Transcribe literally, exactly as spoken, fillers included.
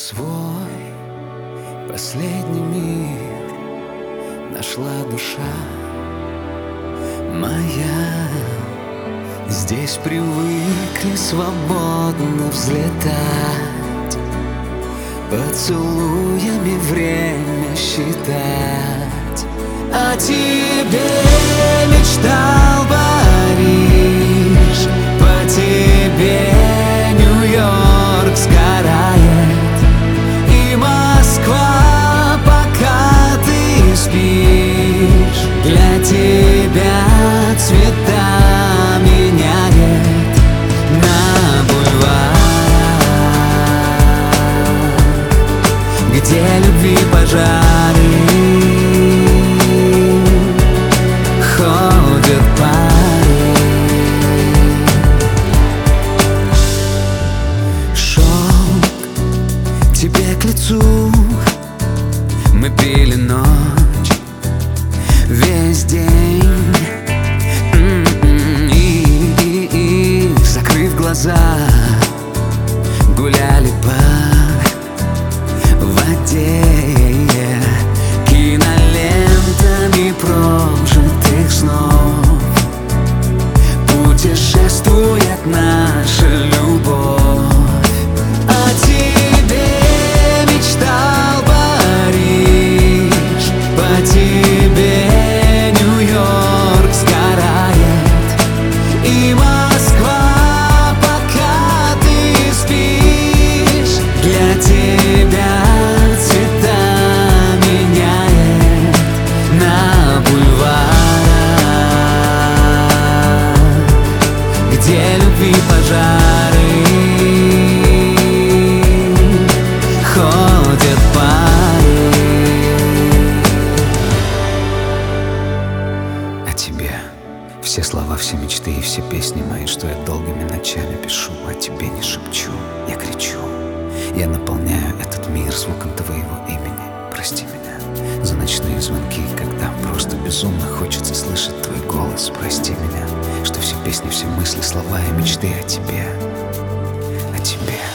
Свой последний мир нашла душа моя. Здесь привыкли свободно взлетать, поцелуями время считать. О тебе мечтал Париж, по тебе Нью-Йорк сгорает, и Москва, пока ты спишь, для тебя цвета меняет на бульварах, где любви пожары ходят пары. Шелк тебе к лицу, мы пили ночь весь день, и, и, и, закрыв глаза, гуляли по воде кинолентами прожитых снов. Путешествует наша любовь. О тебе мечтал Париж, по тебе Нью-Йорк сгорает, и Москва, пока ты спишь, для тебя цвета меняет на бульварах, где любви пожары ходят пары. О тебе все слова, все мечты и все песни мои, что я долгими ночами пишу. О тебе не шепчу, я кричу. Я наполняю этот мир звуком твоего имени. Прости меня за ночные звонки, когда просто безумно хочется слышать твой голос. Прости меня, что все песни, все мысли, слова и мечты о тебе, о тебе.